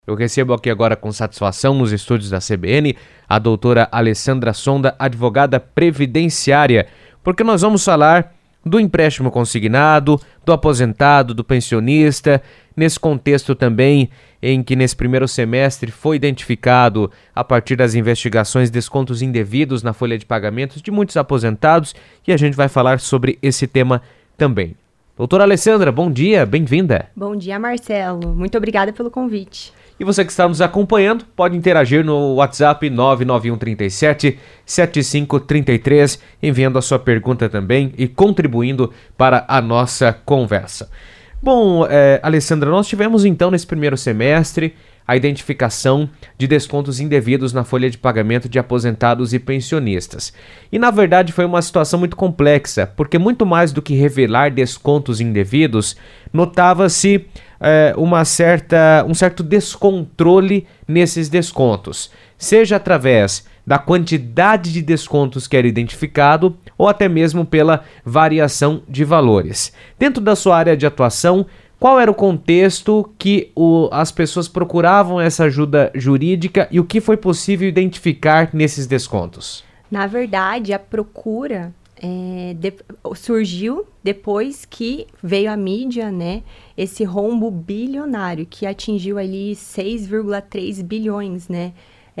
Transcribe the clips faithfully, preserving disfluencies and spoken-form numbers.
Eu recebo aqui agora com satisfação nos estúdios da C B N a doutora Alessandra Sonda, advogada previdenciária, porque nós vamos falar do empréstimo consignado, do aposentado, do pensionista, nesse contexto também em que nesse primeiro semestre foi identificado, a partir das investigações, descontos indevidos na folha de pagamentos de muitos aposentados, e a gente vai falar sobre esse tema também. Doutora Alessandra, bom dia, bem-vinda. Bom dia, Marcelo. Muito obrigada pelo convite. E você que está nos acompanhando, pode interagir no WhatsApp nove nove um três sete, sete cinco três três, enviando a sua pergunta também e contribuindo para a nossa conversa. Bom, é, Alessandra, nós tivemos então nesse primeiro semestre a identificação de descontos indevidos na folha de pagamento de aposentados e pensionistas. E na verdade foi uma situação muito complexa, porque muito mais do que revelar descontos indevidos, notava-se é, uma certa, um certo descontrole nesses descontos, seja através da quantidade de descontos que era identificado ou até mesmo pela variação de valores. Dentro da sua área de atuação, qual era o contexto que o, as pessoas procuravam essa ajuda jurídica e o que foi possível identificar nesses descontos? Na verdade, a procura é, de, surgiu depois que veio à mídia, né, esse rombo bilionário que atingiu ali seis vírgula três bilhões, né?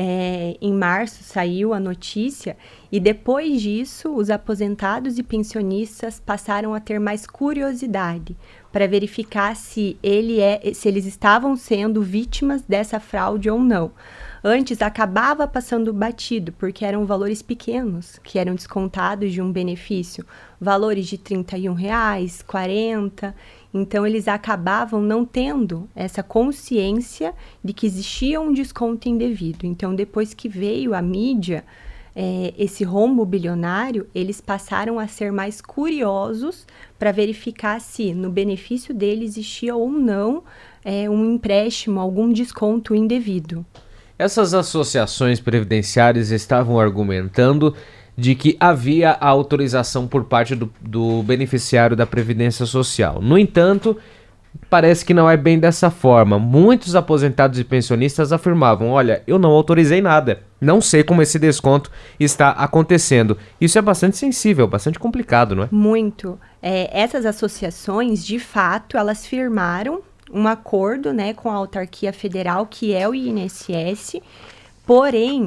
É, em março saiu a notícia e depois disso os aposentados e pensionistas passaram a ter mais curiosidade para verificar se, ele é, se eles estavam sendo vítimas dessa fraude ou não. Antes acabava passando batido, porque eram valores pequenos que eram descontados de um benefício, valores de trinta e um reais, quarenta. Então eles acabavam não tendo essa consciência de que existia um desconto indevido. Então depois que veio a mídia, é, esse rombo bilionário, eles passaram a ser mais curiosos para verificar se no benefício dele existia ou não é, um empréstimo, algum desconto indevido. Essas associações previdenciárias estavam argumentando de que havia a autorização por parte do, do beneficiário da Previdência Social. No entanto, parece que não é bem dessa forma. Muitos aposentados e pensionistas afirmavam: olha, eu não autorizei nada, não sei como esse desconto está acontecendo. Isso é bastante sensível, bastante complicado, não é? Muito. É, essas associações, de fato, elas firmaram um acordo, né, com a autarquia federal, que é o I N S S, porém,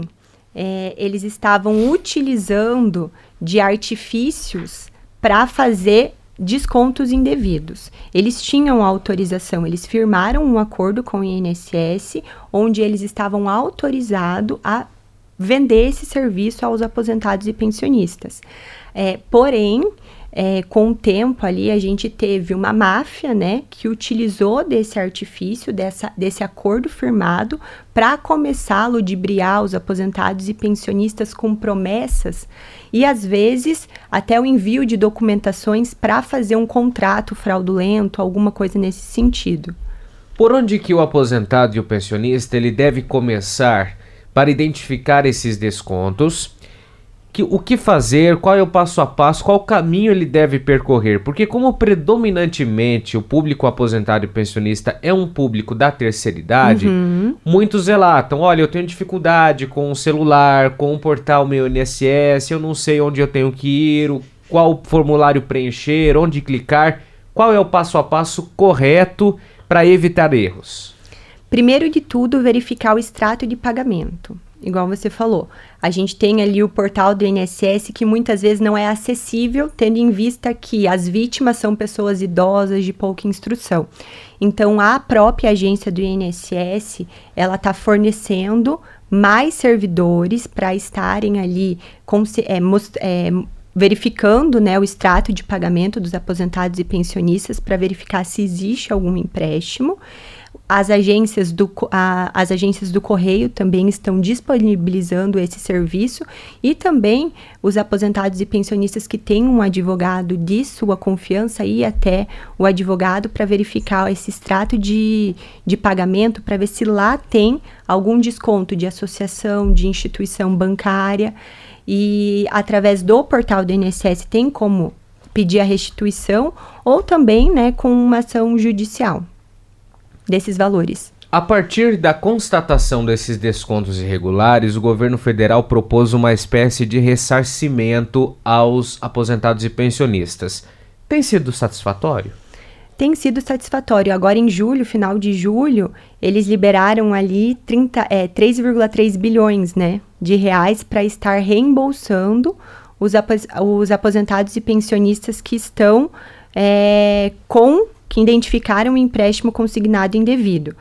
é, eles estavam utilizando de artifícios para fazer descontos indevidos. Eles tinham autorização, eles firmaram um acordo com o I N S S, onde eles estavam autorizados a vender esse serviço aos aposentados e pensionistas. É, porém, É, com o tempo ali, a gente teve uma máfia, né, que utilizou desse artifício, dessa, desse acordo firmado, para começar a ludibriar os aposentados e pensionistas com promessas e, às vezes, até o envio de documentações para fazer um contrato fraudulento, alguma coisa nesse sentido. Por onde que o aposentado e o pensionista ele deve começar para identificar esses descontos? Que, o que fazer, qual é o passo a passo, qual caminho ele deve percorrer? Porque como predominantemente o público aposentado e pensionista é um público da terceira idade, uhum. muitos relatam: olha, eu tenho dificuldade com o celular, com o portal meu I N S S, eu não sei onde eu tenho que ir, qual formulário preencher, onde clicar. Qual é o passo a passo correto para evitar erros? Primeiro de tudo, verificar o extrato de pagamento. Igual você falou, a gente tem ali o portal do I N S S que muitas vezes não é acessível, tendo em vista que as vítimas são pessoas idosas de pouca instrução. Então, a própria agência do I N S S, ela está fornecendo mais servidores para estarem ali é, most, é, verificando, né, o extrato de pagamento dos aposentados e pensionistas para verificar se existe algum empréstimo. As agências, do, a, as agências do Correio também estão disponibilizando esse serviço e também os aposentados e pensionistas que têm um advogado de sua confiança ir até o advogado para verificar esse extrato de, de pagamento, para ver se lá tem algum desconto de associação, de instituição bancária, e através do portal do I N S S tem como pedir a restituição ou também, né, com uma ação judicial desses valores. A partir da constatação desses descontos irregulares, o governo federal propôs uma espécie de ressarcimento aos aposentados e pensionistas. Tem sido satisfatório? Tem sido satisfatório. Agora, em julho, final de julho, eles liberaram ali trinta, é, três vírgula três bilhões, né, de reais para estar reembolsando os, apos, os aposentados e pensionistas que estão é, com, que identificaram um empréstimo consignado indevido.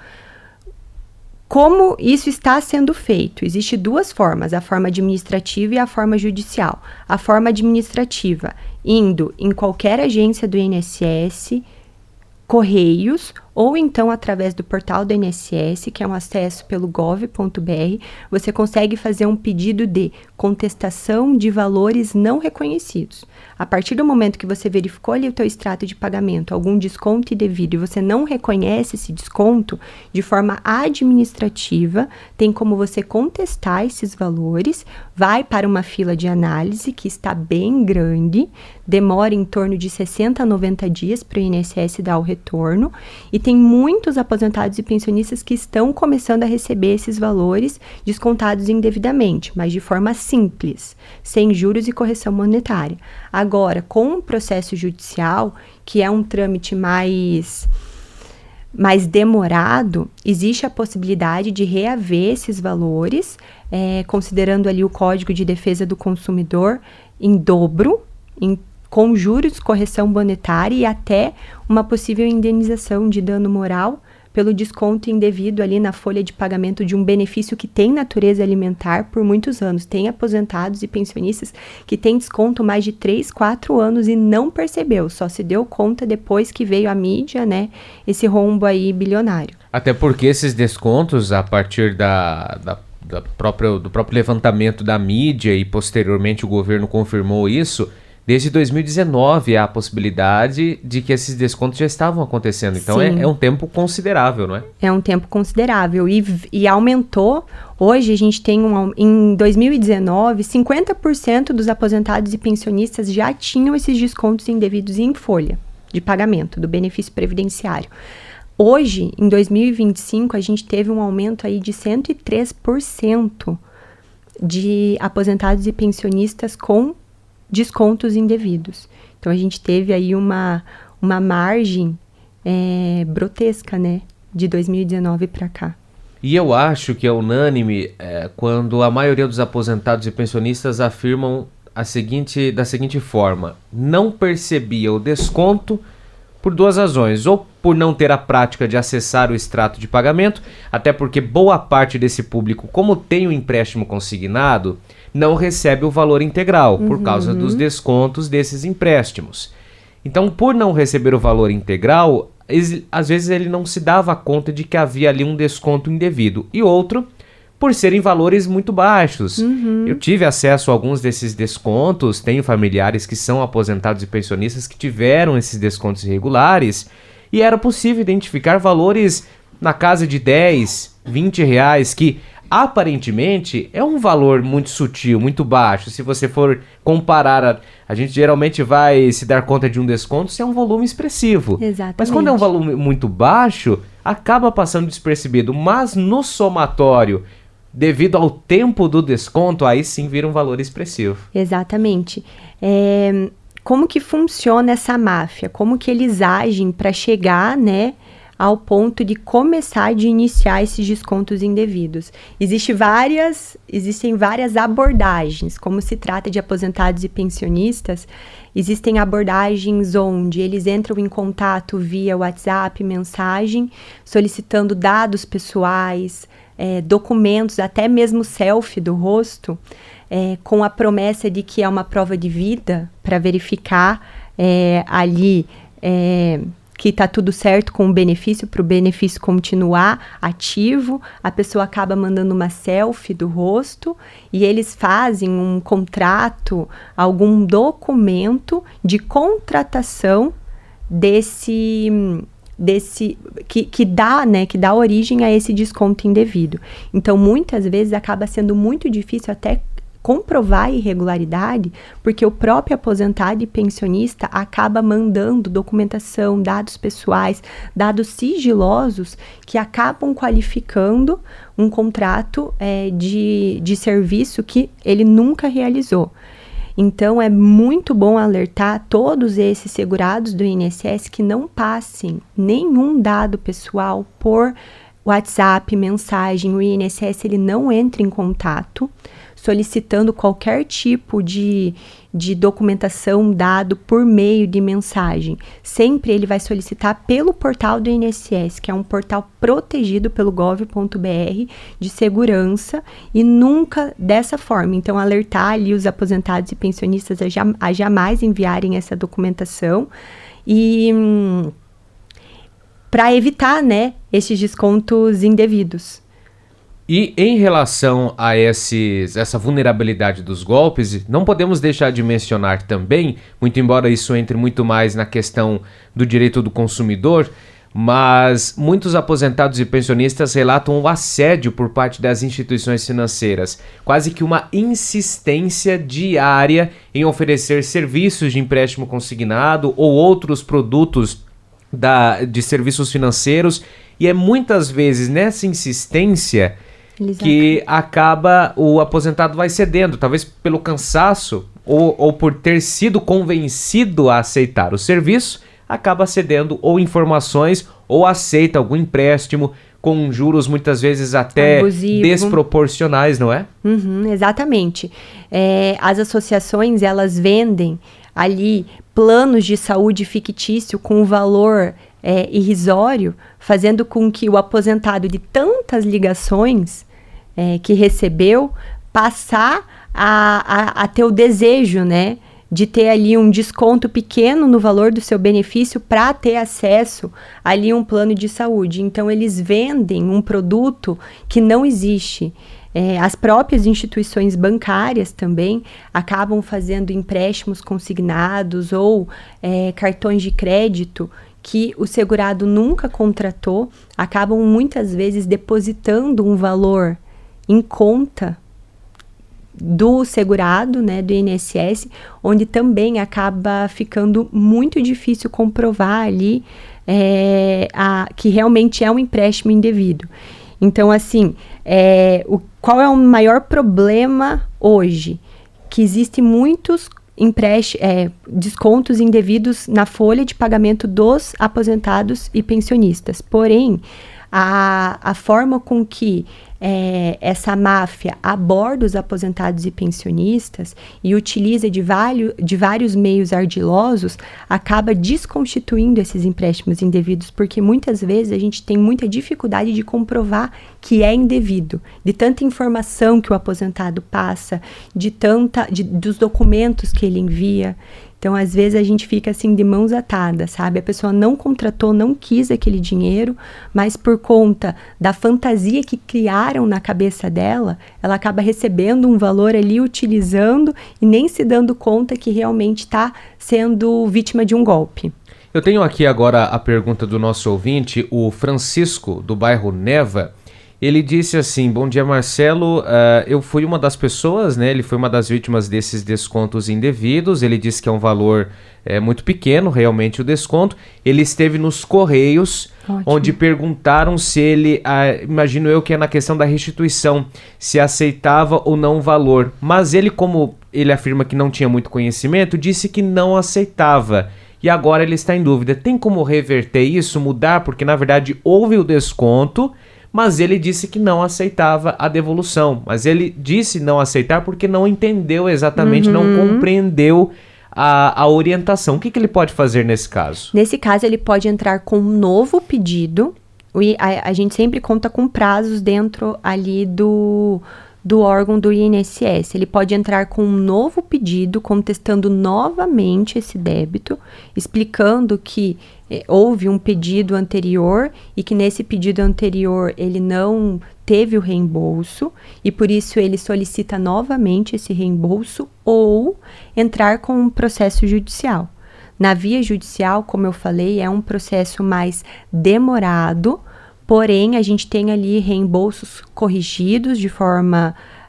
Como isso está sendo feito? Existem duas formas, a forma administrativa e a forma judicial. A forma administrativa, indo em qualquer agência do I N S S, Correios, ou então através do portal do I N S S, que é um acesso pelo gov ponto br, você consegue fazer um pedido de contestação de valores não reconhecidos. A partir do momento que você verificou ali o teu extrato de pagamento, algum desconto indevido, e você não reconhece esse desconto, de forma administrativa, tem como você contestar esses valores, vai para uma fila de análise que está bem grande, demora em torno de sessenta a noventa dias para o I N S S dar o retorno, e tem muitos aposentados e pensionistas que estão começando a receber esses valores descontados indevidamente, mas de forma simples, sem juros e correção monetária. Agora, com o processo judicial, que é um trâmite mais, mais demorado, existe a possibilidade de reaver esses valores, é, considerando ali o Código de Defesa do Consumidor em dobro, em com juros, correção monetária e até uma possível indenização de dano moral pelo desconto indevido ali na folha de pagamento de um benefício que tem natureza alimentar por muitos anos. Tem aposentados e pensionistas que têm desconto mais de três, quatro anos e não percebeu, só se deu conta depois que veio a mídia, né, esse rombo aí bilionário. Até porque esses descontos, a partir da, da, da própria, do próprio levantamento da mídia e posteriormente o governo confirmou isso, desde dois mil e dezenove há a possibilidade de que esses descontos já estavam acontecendo. Então é, é um tempo considerável, não é? É um tempo considerável e, e aumentou. Hoje a gente tem, um, em dois mil e dezenove, cinquenta por cento dos aposentados e pensionistas já tinham esses descontos indevidos em folha de pagamento do benefício previdenciário. Hoje, em dois mil e vinte e cinco, a gente teve um aumento aí de cento e três por cento de aposentados e pensionistas com descontos indevidos. Então, a gente teve aí uma, uma margem é, grotesca, né, de dois mil e dezenove para cá. E eu acho que é unânime é, quando a maioria dos aposentados e pensionistas afirmam a seguinte, da seguinte forma: não percebia o desconto por duas razões, ou por não ter a prática de acessar o extrato de pagamento, até porque boa parte desse público, como tem o empréstimo consignado, não recebe o valor integral, uhum, por causa dos descontos desses empréstimos. Então, por não receber o valor integral, às vezes ele não se dava conta de que havia ali um desconto indevido. E outro, por serem valores muito baixos. Uhum. Eu tive acesso a alguns desses descontos, tenho familiares que são aposentados e pensionistas que tiveram esses descontos irregulares, e era possível identificar valores na casa de dez, vinte reais, que aparentemente é um valor muito sutil, muito baixo. Se você for comparar, a, a gente geralmente vai se dar conta de um desconto se é um volume expressivo. Exatamente. Mas quando é um volume muito baixo, acaba passando despercebido. Mas no somatório, devido ao tempo do desconto, aí sim vira um valor expressivo. Exatamente. É, como que funciona essa máfia? Como que eles agem para chegar, né, ao ponto de começar, de iniciar esses descontos indevidos? Existe várias, existem várias abordagens. Como se trata de aposentados e pensionistas, existem abordagens onde eles entram em contato via WhatsApp, mensagem, solicitando dados pessoais, é, documentos, até mesmo selfie do rosto, é, com a promessa de que é uma prova de vida para verificar é, ali é, que está tudo certo com o benefício, para o benefício continuar ativo. A pessoa acaba mandando uma selfie do rosto e eles fazem um contrato, algum documento de contratação desse... desse que, que dá, né, que dá origem a esse desconto indevido. Então, muitas vezes acaba sendo muito difícil até comprovar a irregularidade, porque o próprio aposentado e pensionista acaba mandando documentação, dados pessoais, dados sigilosos que acabam qualificando um contrato é, de, de serviço que ele nunca realizou. Então, é muito bom alertar todos esses segurados do I N S S que não passem nenhum dado pessoal por WhatsApp, mensagem. O I N S S ele não entra em contato solicitando qualquer tipo de, de documentação, dado por meio de mensagem. Sempre ele vai solicitar pelo portal do I N S S, que é um portal protegido pelo gov ponto br de segurança, e nunca dessa forma. Então, alertar ali os aposentados e pensionistas a, jam, a jamais enviarem essa documentação e hum, para evitar, né, esses descontos indevidos. E em relação a esses, essa vulnerabilidade dos golpes, não podemos deixar de mencionar também, muito embora isso entre muito mais na questão do direito do consumidor, mas muitos aposentados e pensionistas relatam o assédio por parte das instituições financeiras, quase que uma insistência diária em oferecer serviços de empréstimo consignado ou outros produtos da, de serviços financeiros, e é muitas vezes nessa insistência que acaba, o aposentado vai cedendo, talvez pelo cansaço ou, ou por ter sido convencido a aceitar o serviço, acaba cedendo ou informações ou aceita algum empréstimo com juros muitas vezes até abusivo, desproporcionais, não é? Uhum, exatamente. É, as associações, elas vendem ali planos de saúde fictício com valor É, irrisório, fazendo com que o aposentado de tantas ligações é, que recebeu passar a, a, a ter o desejo, né, de ter ali um desconto pequeno no valor do seu benefício para ter acesso ali a um plano de saúde. Então, eles vendem um produto que não existe. É, as próprias instituições bancárias também acabam fazendo empréstimos consignados ou é, cartões de crédito que o segurado nunca contratou, acabam muitas vezes depositando um valor em conta do segurado, né, do I N S S, onde também acaba ficando muito difícil comprovar ali é, a, que realmente é um empréstimo indevido. Então, assim, é, o, qual é o maior problema hoje? Que existem muitos Empreste, é, descontos indevidos na folha de pagamento dos aposentados e pensionistas. Porém, a, a forma com que é, essa máfia aborda os aposentados e pensionistas e utiliza de, vários, de vários meios ardilosos acaba desconstituindo esses empréstimos indevidos, porque muitas vezes a gente tem muita dificuldade de comprovar que é indevido, de tanta informação que o aposentado passa, de tanta, de, dos documentos que ele envia. Então, às vezes, a gente fica assim de mãos atadas, sabe? A pessoa não contratou, não quis aquele dinheiro, mas por conta da fantasia que criaram na cabeça dela, ela acaba recebendo um valor ali, utilizando e nem se dando conta que realmente está sendo vítima de um golpe. Eu tenho aqui agora a pergunta do nosso ouvinte, o Francisco, do bairro Neva. Ele disse assim: bom dia, Marcelo, uh, eu fui uma das pessoas, né, ele foi uma das vítimas desses descontos indevidos. Ele disse que é um valor é, muito pequeno, realmente, o desconto. Ele esteve nos Correios, ótimo, onde perguntaram se ele, uh, imagino eu que é na questão da restituição, se aceitava ou não o valor. Mas ele, como ele afirma que não tinha muito conhecimento, disse que não aceitava. E agora ele está em dúvida. Tem como reverter isso, mudar? Porque, na verdade, houve o desconto, mas ele disse que não aceitava a devolução. Mas ele disse não aceitar porque não entendeu exatamente, uhum, não compreendeu a, a orientação. O que, que ele pode fazer nesse caso? Nesse caso, ele pode entrar com um novo pedido. A, a gente sempre conta com prazos dentro ali do, do órgão do I N S S. Ele pode entrar com um novo pedido, contestando novamente esse débito, explicando que houve um pedido anterior e que nesse pedido anterior ele não teve o reembolso e por isso ele solicita novamente esse reembolso, ou entrar com um processo judicial. Na via judicial, como eu falei, é um processo mais demorado, porém a gente tem ali reembolsos corrigidos de forma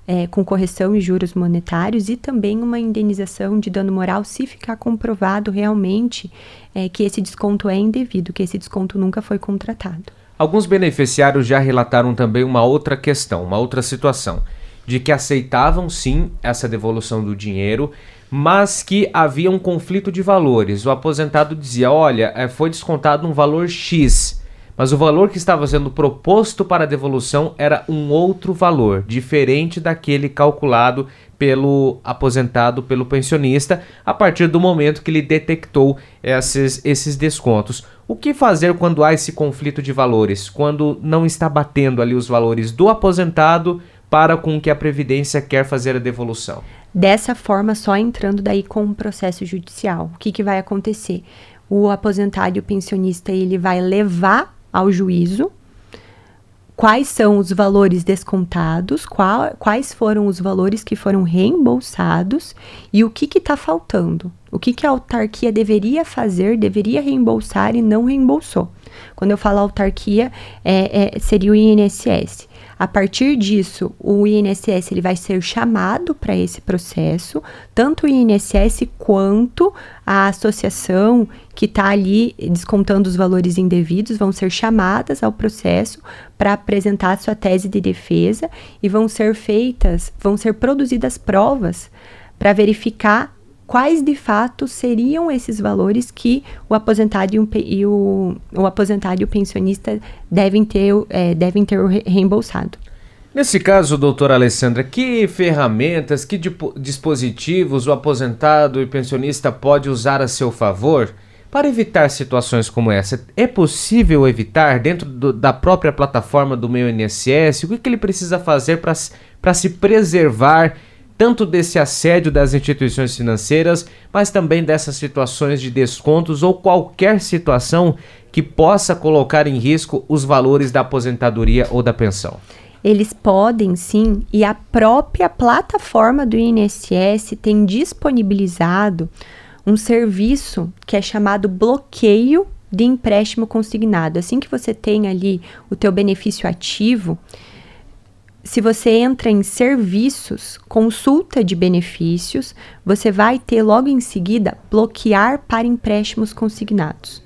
é, com correção e juros monetários, e também uma indenização de dano moral se ficar comprovado realmente é, que esse desconto é indevido, que esse desconto nunca foi contratado. Alguns beneficiários já relataram também uma outra questão, uma outra situação, de que aceitavam sim essa devolução do dinheiro, mas que havia um conflito de valores. O aposentado dizia, olha, foi descontado um valor X, mas o valor que estava sendo proposto para a devolução era um outro valor, diferente daquele calculado pelo aposentado, pelo pensionista, a partir do momento que ele detectou esses, esses descontos. O que fazer quando há esse conflito de valores? Quando não está batendo ali os valores do aposentado para com que a Previdência quer fazer a devolução? Dessa forma, só entrando daí com um processo judicial. O que, que vai acontecer? O aposentado e o pensionista, ele vai levar ao juízo quais são os valores descontados, qual, quais foram os valores que foram reembolsados e o que está faltando. O que, que a autarquia deveria fazer, deveria reembolsar e não reembolsou. Quando eu falo autarquia, é, é, seria o I N S S. A partir disso, o I N S S ele vai ser chamado para esse processo, tanto o I N S S quanto a associação que está ali descontando os valores indevidos vão ser chamadas ao processo para apresentar sua tese de defesa e vão ser feitas, vão ser produzidas provas para verificar quais de fato seriam esses valores que o aposentado e o, e o, o, aposentado e o pensionista devem ter, é, devem ter reembolsado. Nesse caso, doutora Alessandra, que ferramentas, que dispositivos o aposentado e pensionista pode usar a seu favor para evitar situações como essa? É possível evitar dentro do, da própria plataforma do meu I N S S? O que, que ele precisa fazer para se preservar tanto desse assédio das instituições financeiras, mas também dessas situações de descontos ou qualquer situação que possa colocar em risco os valores da aposentadoria ou da pensão? Eles podem sim, e a própria plataforma do I N S S tem disponibilizado um serviço que é chamado bloqueio de empréstimo consignado. Assim que você tem ali o teu benefício ativo, se você entra em serviços, consulta de benefícios, você vai ter logo em seguida bloquear para empréstimos consignados.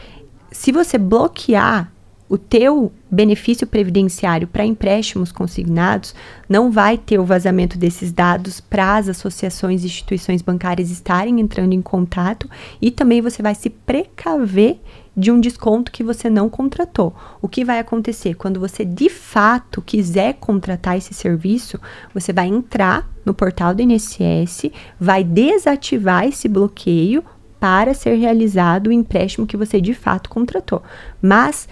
Se você bloquear o teu benefício previdenciário para empréstimos consignados, não vai ter o vazamento desses dados para as associações e instituições bancárias estarem entrando em contato, e também você vai se precaver de um desconto que você não contratou. O que vai acontecer? Quando você de fato quiser contratar esse serviço, você vai entrar no portal do I N S S, vai desativar esse bloqueio para ser realizado o empréstimo que você de fato contratou. Mas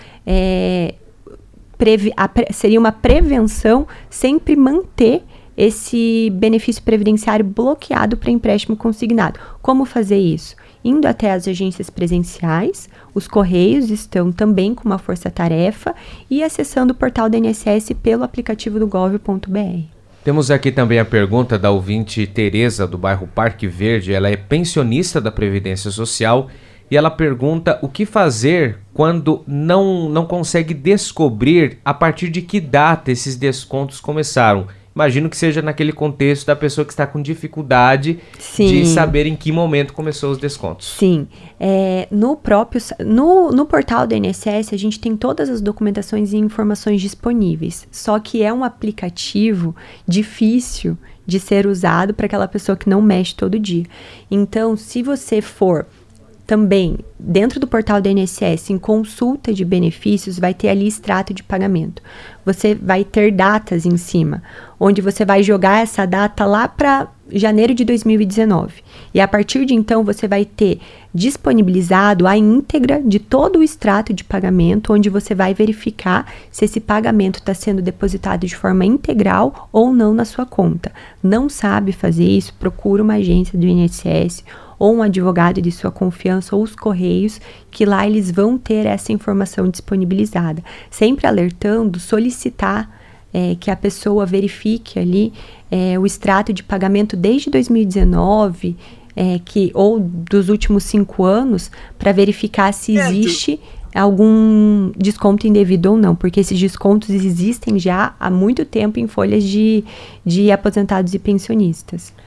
é, previ- a pre- seria uma prevenção sempre manter esse benefício previdenciário bloqueado para empréstimo consignado. Como fazer isso? Indo até as agências presenciais, os Correios estão também com uma força-tarefa, e acessando o portal do I N S S pelo aplicativo do gov ponto b r. Temos aqui também a pergunta da ouvinte Tereza, do bairro Parque Verde. Ela é pensionista da Previdência Social e ela pergunta o que fazer quando não, não consegue descobrir a partir de que data esses descontos começaram. Imagino que seja naquele contexto da pessoa que está com dificuldade Sim. de saber em que momento começou os descontos. Sim. É, no próprio no, no portal do I N S S, a gente tem todas as documentações e informações disponíveis. Só que é um aplicativo difícil de ser usado para aquela pessoa que não mexe todo dia. Então, se você for também, dentro do portal do I N S S, em consulta de benefícios, vai ter ali extrato de pagamento. Você vai ter datas em cima, onde você vai jogar essa data lá para janeiro de dois mil e dezenove. E a partir de então, você vai ter disponibilizado a íntegra de todo o extrato de pagamento, onde você vai verificar se esse pagamento está sendo depositado de forma integral ou não na sua conta. Não sabe fazer isso? Procura uma agência do I N S S ou um advogado de sua confiança, ou os Correios, que lá eles vão ter essa informação disponibilizada. Sempre alertando, solicitar é, que a pessoa verifique ali é, o extrato de pagamento desde dois mil e dezenove, é, que, ou dos últimos cinco anos, para verificar se existe algum desconto indevido ou não, porque esses descontos existem já há muito tempo em folhas de, de aposentados e pensionistas.